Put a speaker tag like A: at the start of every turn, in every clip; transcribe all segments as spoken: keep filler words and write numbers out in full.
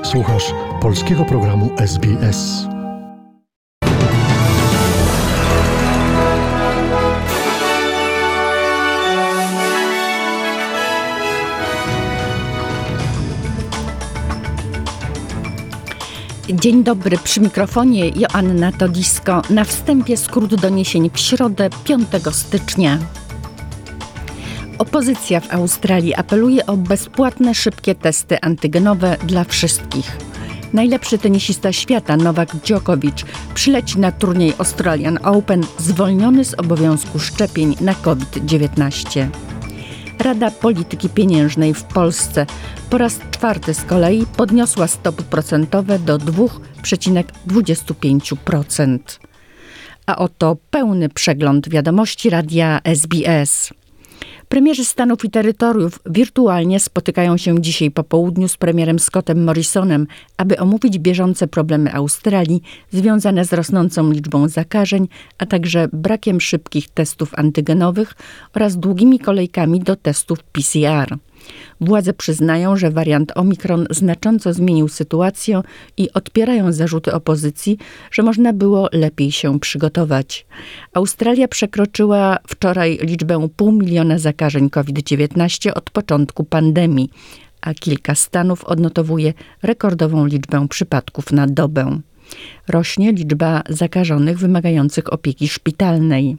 A: Słuchasz polskiego programu S B S.
B: Dzień dobry, przy mikrofonie Joanna Todisko. Na wstępie skrót doniesień w środę, piątego stycznia. Opozycja w Australii apeluje o bezpłatne, szybkie testy antygenowe dla wszystkich. Najlepszy tenisista świata Nowak Djokovic przyleci na turniej Australian Open zwolniony z obowiązku szczepień na COVID dziewiętnaście. Rada Polityki Pieniężnej w Polsce po raz czwarty z kolei podniosła stopy procentowe do dwa przecinek dwadzieścia pięć procent. A oto pełny przegląd wiadomości radia S B S. Premierzy Stanów i terytoriów wirtualnie spotykają się dzisiaj po południu z premierem Scottem Morrisonem, aby omówić bieżące problemy Australii związane z rosnącą liczbą zakażeń, a także brakiem szybkich testów antygenowych oraz długimi kolejkami do testów P C R. Władze przyznają, że wariant Omikron znacząco zmienił sytuację i odpierają zarzuty opozycji, że można było lepiej się przygotować. Australia przekroczyła wczoraj liczbę pół miliona zakażeń COVID dziewiętnaście od początku pandemii, a kilka stanów odnotowuje rekordową liczbę przypadków na dobę. Rośnie liczba zakażonych wymagających opieki szpitalnej.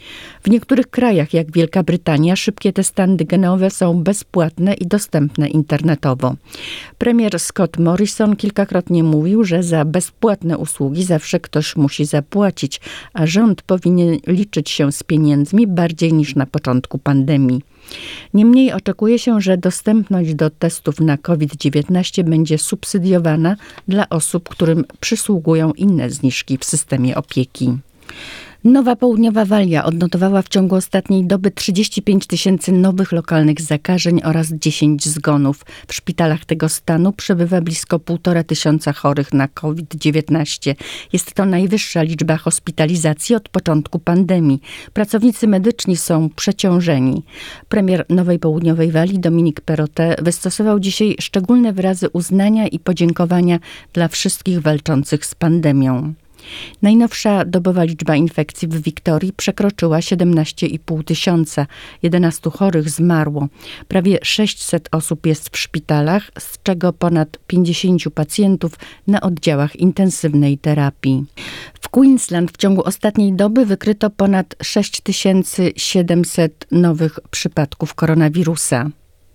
B: W niektórych krajach, jak Wielka Brytania, szybkie testy antygenowe są bezpłatne i dostępne internetowo. Premier Scott Morrison kilkakrotnie mówił, że za bezpłatne usługi zawsze ktoś musi zapłacić, a rząd powinien liczyć się z pieniędzmi bardziej niż na początku pandemii. Niemniej oczekuje się, że dostępność do testów na COVID dziewiętnaście będzie subsydiowana dla osób, którym przysługują inne zniżki w systemie opieki. Nowa Południowa Walia odnotowała w ciągu ostatniej doby trzydzieści pięć tysięcy nowych lokalnych zakażeń oraz dziesięć zgonów. W szpitalach tego stanu przebywa blisko półtora tysiąca chorych na COVID dziewiętnaście. Jest to najwyższa liczba hospitalizacji od początku pandemii. Pracownicy medyczni są przeciążeni. Premier Nowej Południowej Walii Dominic Perrottet wystosował dzisiaj szczególne wyrazy uznania i podziękowania dla wszystkich walczących z pandemią. Najnowsza dobowa liczba infekcji w Wiktorii przekroczyła siedemnaście i pół tysiąca. jedenastu chorych zmarło. Prawie sześćset osób jest w szpitalach, z czego ponad pięćdziesięciu pacjentów na oddziałach intensywnej terapii. W Queensland w ciągu ostatniej doby wykryto ponad sześć tysięcy siedemset nowych przypadków koronawirusa.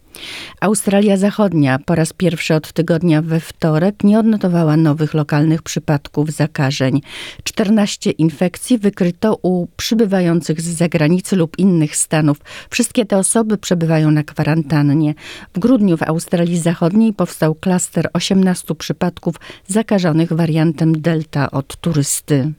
B: Australia Zachodnia po raz pierwszy od tygodnia we wtorek nie odnotowała nowych lokalnych przypadków zakażeń. czternaście infekcji wykryto u przybywających z zagranicy lub innych stanów. Wszystkie te osoby przebywają na kwarantannie. W grudniu w Australii Zachodniej powstał klaster osiemnastu przypadków zakażonych wariantem Delta od turysty.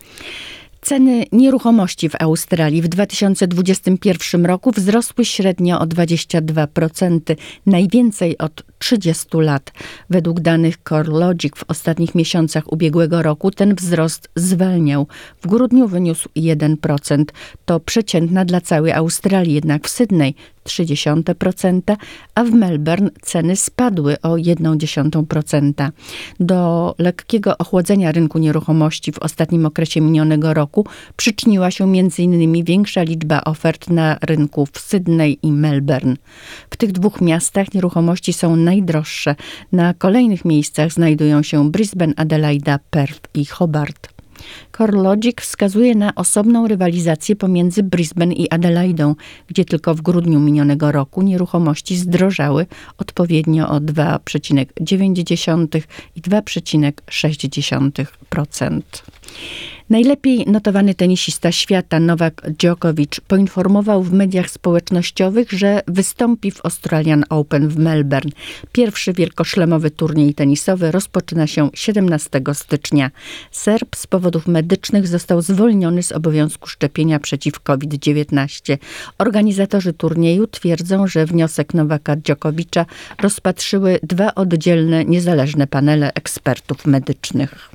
B: Ceny nieruchomości w Australii w dwa tysiące dwudziestym pierwszym roku wzrosły średnio o dwadzieścia dwa procent, najwięcej od trzydziestu lat. Według danych CoreLogic w ostatnich miesiącach ubiegłego roku ten wzrost zwalniał. W grudniu wyniósł jeden procent. To przeciętna dla całej Australii, jednak w Sydney trzy dziesiąte procent, a w Melbourne ceny spadły o jedną dziesiątą procenta. Do lekkiego ochłodzenia rynku nieruchomości w ostatnim okresie minionego roku przyczyniła się między innymi większa liczba ofert na rynku w Sydney i Melbourne. W tych dwóch miastach nieruchomości są najdroższe. Na kolejnych miejscach znajdują się Brisbane, Adelaida, Perth i Hobart. CoreLogic wskazuje na osobną rywalizację pomiędzy Brisbane i Adelaidą, gdzie tylko w grudniu minionego roku nieruchomości zdrożały odpowiednio o dwa przecinek dziewięć i dwa przecinek sześć procent. Najlepiej notowany tenisista świata Nowak Djokovic poinformował w mediach społecznościowych, że wystąpi w Australian Open w Melbourne. Pierwszy wielkoszlemowy turniej tenisowy rozpoczyna się siedemnastego stycznia. Serb z powodów medycznych został zwolniony z obowiązku szczepienia przeciw COVID dziewiętnaście. Organizatorzy turnieju twierdzą, że wniosek Nowaka Djokovicia rozpatrzyły dwa oddzielne, niezależne panele ekspertów medycznych.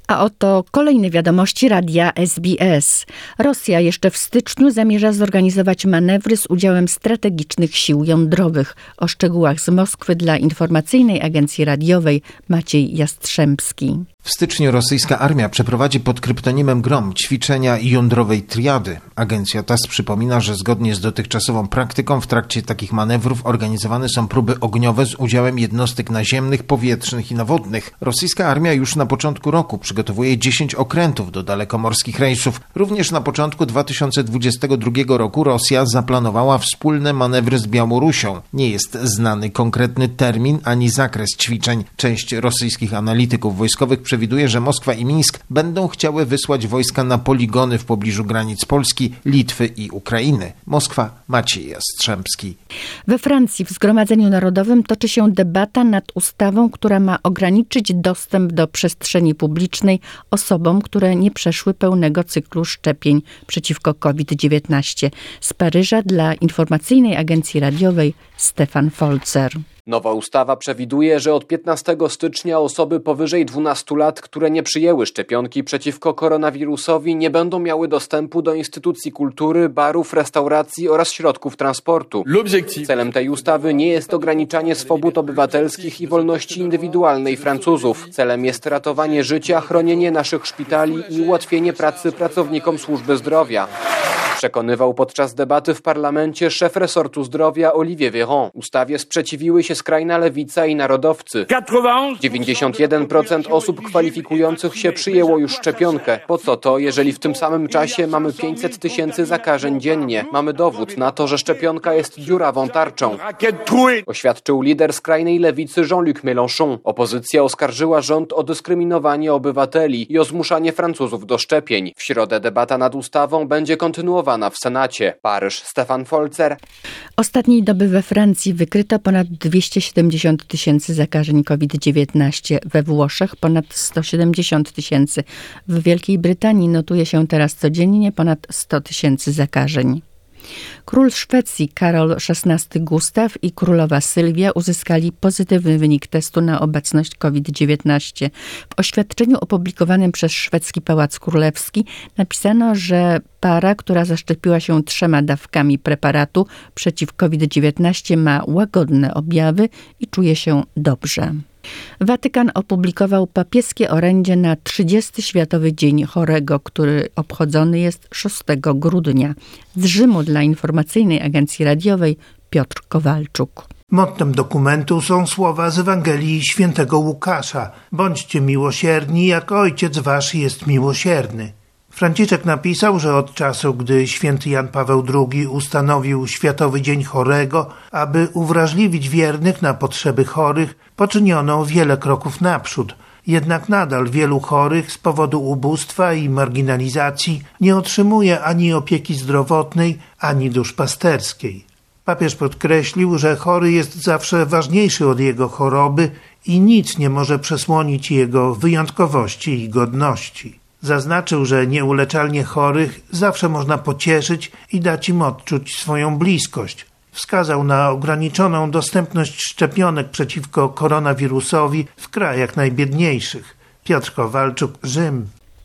B: A oto kolejne wiadomości radia S B S. Rosja jeszcze w styczniu zamierza zorganizować manewry z udziałem strategicznych sił jądrowych. O szczegółach z Moskwy dla informacyjnej agencji radiowej Maciej Jastrzębski.
C: W styczniu rosyjska armia przeprowadzi pod kryptonimem Grom ćwiczenia jądrowej triady. Agencja T A S S przypomina, że zgodnie z dotychczasową praktyką w trakcie takich manewrów organizowane są próby ogniowe z udziałem jednostek naziemnych, powietrznych i nawodnych. Rosyjska armia już na początku roku przygotowuje dziesięć okrętów do dalekomorskich rejsów. Również na początku dwa tysiące dwudziestego drugiego roku Rosja zaplanowała wspólne manewry z Białorusią. Nie jest znany konkretny termin ani zakres ćwiczeń. Część rosyjskich analityków wojskowych przewiduje, że Moskwa i Mińsk będą chciały wysłać wojska na poligony w pobliżu granic Polski, Litwy i Ukrainy. Moskwa, Maciej Jastrzębski.
B: We Francji w Zgromadzeniu Narodowym toczy się debata nad ustawą, która ma ograniczyć dostęp do przestrzeni publicznej osobom, które nie przeszły pełnego cyklu szczepień przeciwko COVID dziewiętnaście. Z Paryża dla informacyjnej agencji radiowej Stefan Folzer.
D: Nowa ustawa przewiduje, że od piętnastego stycznia osoby powyżej dwunastu lat, które nie przyjęły szczepionki przeciwko koronawirusowi, nie będą miały dostępu do instytucji kultury, barów, restauracji oraz środków transportu. Celem tej ustawy nie jest ograniczanie swobód obywatelskich i wolności indywidualnej Francuzów. Celem jest ratowanie życia, chronienie naszych szpitali i ułatwienie pracy pracownikom służby zdrowia. Przekonywał podczas debaty w parlamencie szef resortu zdrowia Olivier Véran. Ustawie sprzeciwiły się skrajna lewica i narodowcy. dziewięćdziesiąt jeden procent osób kwalifikujących się przyjęło już szczepionkę. Po co to, jeżeli w tym samym czasie mamy pięćset tysięcy zakażeń dziennie? Mamy dowód na to, że szczepionka jest dziurawą tarczą. Oświadczył lider skrajnej lewicy Jean-Luc Mélenchon. Opozycja oskarżyła rząd o dyskryminowanie obywateli i o zmuszanie Francuzów do szczepień. W środę debata nad ustawą będzie kontynuowana w Senacie. Paryż, Stefan Folzer.
B: Ostatniej doby we Francji wykryto ponad dwieście siedemdziesiąt tysięcy zakażeń COVID dziewiętnaście, we Włoszech ponad sto siedemdziesiąt tysięcy. W Wielkiej Brytanii notuje się teraz codziennie ponad sto tysięcy zakażeń. Król Szwecji Karol szesnasty Gustaw i królowa Sylwia uzyskali pozytywny wynik testu na obecność COVID dziewiętnaście. W oświadczeniu opublikowanym przez szwedzki Pałac Królewski napisano, że para, która zaszczepiła się trzema dawkami preparatu przeciw COVID dziewiętnaście, ma łagodne objawy i czuje się dobrze. Watykan opublikował papieskie orędzie na trzydziesty Światowy Dzień Chorego, który obchodzony jest szóstego grudnia. Z Rzymu dla informacyjnej agencji radiowej Piotr Kowalczuk.
E: Mottem dokumentu są słowa z Ewangelii świętego Łukasza. Bądźcie miłosierni, jak Ojciec wasz jest miłosierny. Franciszek napisał, że od czasu, gdy święty Jan Paweł drugi ustanowił Światowy Dzień Chorego, aby uwrażliwić wiernych na potrzeby chorych, poczyniono wiele kroków naprzód. Jednak nadal wielu chorych z powodu ubóstwa i marginalizacji nie otrzymuje ani opieki zdrowotnej, ani duszpasterskiej. Papież podkreślił, że chory jest zawsze ważniejszy od jego choroby i nic nie może przesłonić jego wyjątkowości i godności. Zaznaczył, że nieuleczalnie chorych zawsze można pocieszyć i dać im odczuć swoją bliskość. Wskazał na ograniczoną dostępność szczepionek przeciwko koronawirusowi w krajach najbiedniejszych. Piotr Kowalczuk, Rzym.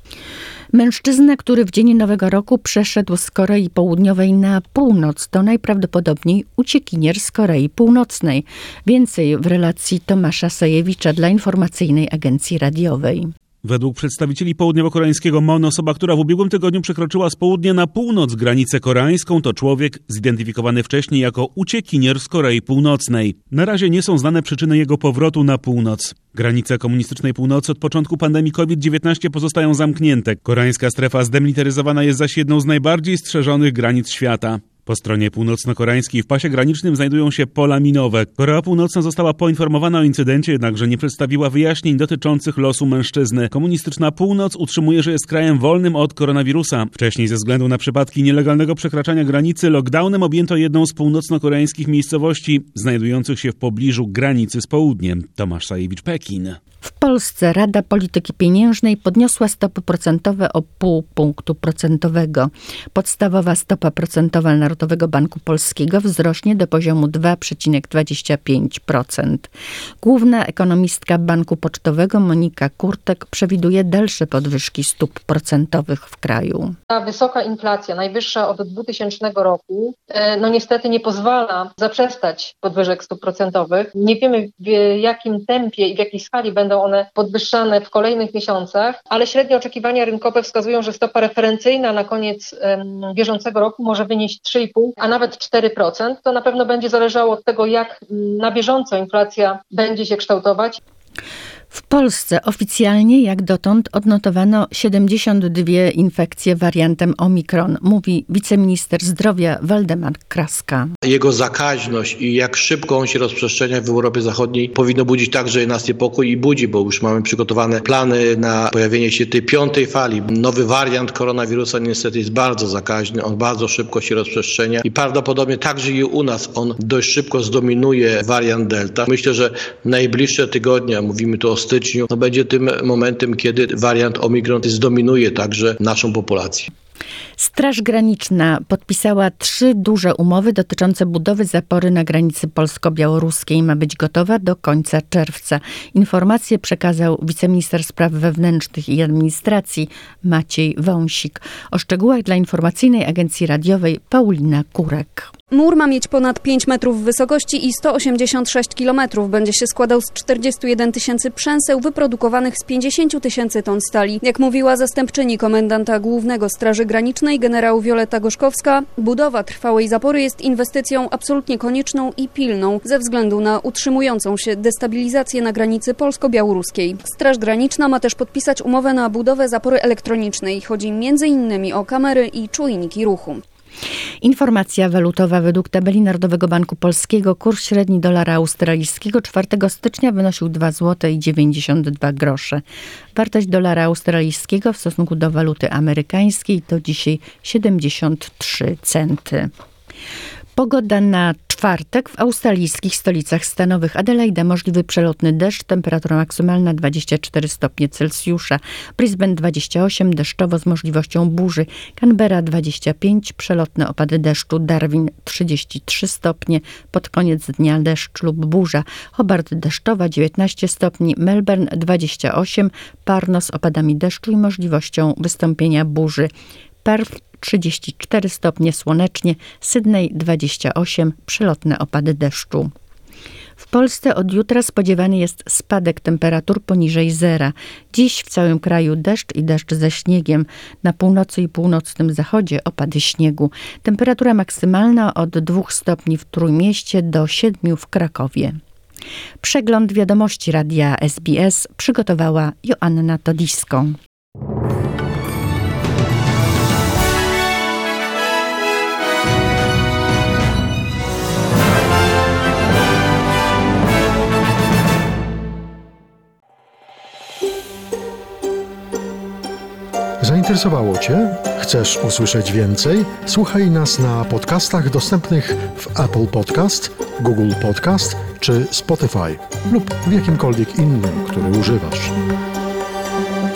B: Mężczyzna, który w dzień Nowego Roku przeszedł z Korei Południowej na północ, to najprawdopodobniej uciekinier z Korei Północnej. Więcej w relacji Tomasza Sajewicza dla informacyjnej agencji radiowej.
F: Według przedstawicieli południowo-koreańskiego MON osoba, która w ubiegłym tygodniu przekroczyła z południa na północ granicę koreańską, to człowiek zidentyfikowany wcześniej jako uciekinier z Korei Północnej. Na razie nie są znane przyczyny jego powrotu na północ. Granice komunistycznej północy od początku pandemii COVID dziewiętnaście pozostają zamknięte. Koreańska strefa zdemilitaryzowana jest zaś jedną z najbardziej strzeżonych granic świata. Po stronie północno-koreańskiej w pasie granicznym znajdują się pola minowe. Korea Północna została poinformowana o incydencie, jednakże nie przedstawiła wyjaśnień dotyczących losu mężczyzny. Komunistyczna Północ utrzymuje, że jest krajem wolnym od koronawirusa. Wcześniej ze względu na przypadki nielegalnego przekraczania granicy lockdownem objęto jedną z północno-koreańskich miejscowości znajdujących się w pobliżu granicy z południem. Tomasz Sajewicz, Pekin.
B: W Polsce Rada Polityki Pieniężnej podniosła stopy procentowe o pół punktu procentowego. Podstawowa stopa procentowa Narodowego Banku Polskiego wzrośnie do poziomu dwa przecinek dwadzieścia pięć procent. Główna ekonomistka Banku Pocztowego Monika Kurtek przewiduje dalsze podwyżki stóp procentowych w kraju.
G: Ta wysoka inflacja, najwyższa od dwutysięcznego roku, no niestety nie pozwala zaprzestać podwyżek stóp procentowych. Nie wiemy, w jakim tempie i w jakiej skali będą one podwyższane w kolejnych miesiącach, ale średnie oczekiwania rynkowe wskazują, że stopa referencyjna na koniec um, bieżącego roku może wynieść trzy i pół, a nawet cztery procent. To na pewno będzie zależało od tego, jak na bieżąco inflacja będzie się kształtować.
B: W Polsce oficjalnie jak dotąd odnotowano siedemdziesiąt dwie infekcje wariantem Omikron, mówi wiceminister zdrowia Waldemar Kraska.
H: Jego zakaźność i jak szybko on się rozprzestrzenia w Europie Zachodniej powinno budzić także nas niepokój i budzi, bo już mamy przygotowane plany na pojawienie się tej piątej fali. Nowy wariant koronawirusa niestety jest bardzo zakaźny, on bardzo szybko się rozprzestrzenia i prawdopodobnie także i u nas on dość szybko zdominuje wariant Delta. Myślę, że najbliższe tygodnie, mówimy tu o styczniu, no będzie tym momentem, kiedy wariant Omikron zdominuje także naszą populację.
B: Straż Graniczna podpisała trzy duże umowy dotyczące budowy zapory na granicy polsko-białoruskiej. Ma być gotowa do końca czerwca. Informacje przekazał wiceminister spraw wewnętrznych i administracji Maciej Wąsik. O szczegółach dla informacyjnej agencji radiowej Paulina Kurek.
I: Mur ma mieć ponad pięć metrów wysokości i sto osiemdziesiąt sześć kilometrów. Będzie się składał z czterdziestu jeden tysięcy przęseł wyprodukowanych z pięćdziesięciu tysięcy ton stali. Jak mówiła zastępczyni komendanta głównego Straży Granicznej generał Wioleta Gorzkowska, budowa trwałej zapory jest inwestycją absolutnie konieczną i pilną ze względu na utrzymującą się destabilizację na granicy polsko-białoruskiej. Straż Graniczna ma też podpisać umowę na budowę zapory elektronicznej. Chodzi między innymi o kamery i czujniki ruchu.
B: Informacja walutowa. Według tabeli Narodowego Banku Polskiego kurs średni dolara australijskiego czwartego stycznia wynosił dwa złote i dziewięćdziesiąt dwa grosze. Wartość dolara australijskiego w stosunku do waluty amerykańskiej to dzisiaj siedemdziesiąt trzy centy. Pogoda na czwartek w australijskich stolicach stanowych. Adelaida możliwy przelotny deszcz, temperatura maksymalna dwadzieścia cztery stopnie Celsjusza. Brisbane dwadzieścia osiem, deszczowo z możliwością burzy. Canberra dwadzieścia pięć, przelotne opady deszczu. Darwin trzydzieści trzy stopnie, pod koniec dnia deszcz lub burza. Hobart deszczowa dziewiętnaście stopni. Melbourne dwadzieścia osiem, parno z opadami deszczu i możliwością wystąpienia burzy. Perth trzydzieści cztery stopnie, słonecznie. Sydney dwadzieścia osiem, przelotne opady deszczu. W Polsce od jutra spodziewany jest spadek temperatur poniżej zera. Dziś w całym kraju deszcz i deszcz ze śniegiem. Na północy i północnym zachodzie opady śniegu. Temperatura maksymalna od dwóch stopni w Trójmieście do siedmiu w Krakowie. Przegląd wiadomości radia S B S przygotowała Joanna Todisko.
A: Zainteresowało Cię? Chcesz usłyszeć więcej? Słuchaj nas na podcastach dostępnych w Apple Podcast, Google Podcast czy Spotify lub w jakimkolwiek innym, który używasz.